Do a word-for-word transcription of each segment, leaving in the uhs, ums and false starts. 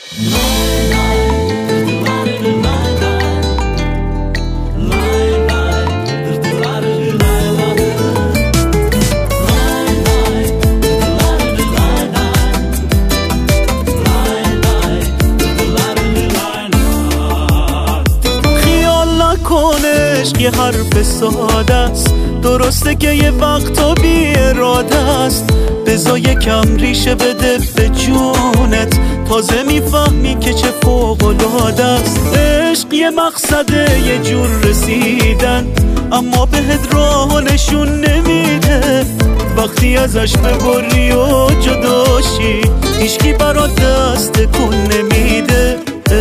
کنش یه حرف ساده است، درسته که یه وقتا بی اراده است. بذار یکم ریشه بده به جونت، تازه میفهمی که چه فوق‌العاده است. عشق یه مقصده، یه جور رسیدن، اما بهت راه نشون نمیده. وقتی ازش ببری و جداشی، هیچکی برات دست تکون نمیده.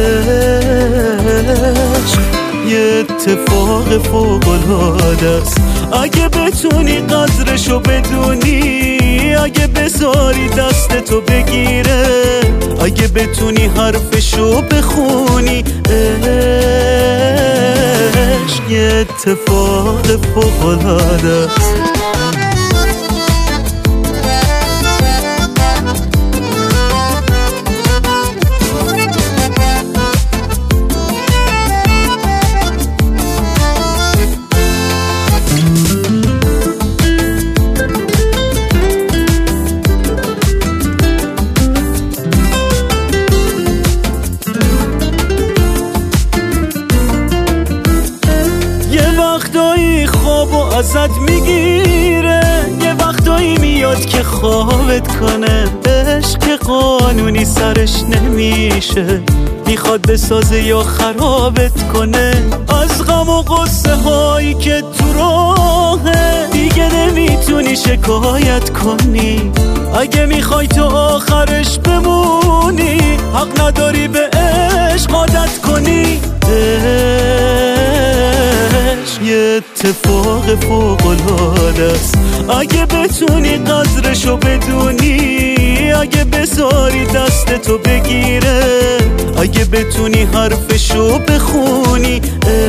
عشق یه اتفاق فوق‌العاده است، اگه بتونی قدرشو بدونی، اگه بذاری دستتو بگیره، اگه بتونی حرفشو بخونی. عشق یه اتفاق فوق‌العاده است. وقتایی خوابو ازت میگیره، یه وقتایی میاد که خوابت کنه. عشق قانونی سرش نمیشه، میخواد بسازه یا خرابت کنه. از غم و غصه هایی که تو راهه، دیگه نمیتونی شکایت کنی. اگه میخوای تو آخرش بمونی، حق نداری به عشق عادت کنی. یه اتفاق فوق‌العاده است، اگه بتونی قدرشو بدونی، اگه بذاری دستتو بگیره، اگه بتونی حرفشو بخونی.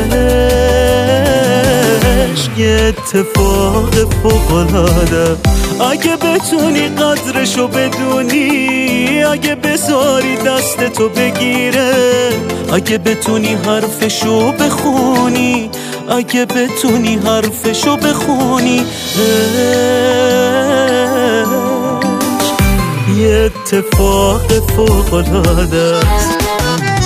عشق یه اتفاق فوق‌العاده، اگه بتونی قدرشو بدونی، اگه بذاری دستتو بگیره، اگه بتونی حرفشو بخونی، اگه بتونی حرفشو بخونی. عشق یه اتفاق فوق‌العاده است.